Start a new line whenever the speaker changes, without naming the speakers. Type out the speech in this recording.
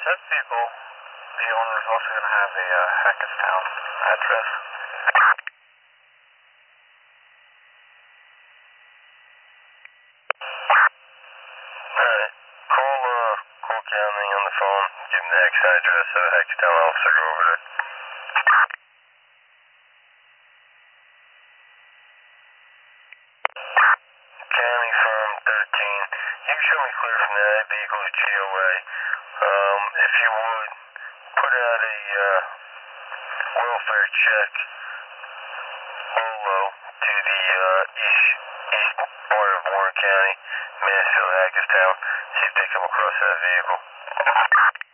That vehicle, the owner is also going to have a Hackettstown address.
Alright, call County on the phone, give him the X address so the Hackettstown officer go over there. County from 13. You can show me clear from there. That vehicle is GOA. If you would, put out a welfare check Olo to the east part of Warren County, Mansfield, Hackettstown. See if they come across that vehicle.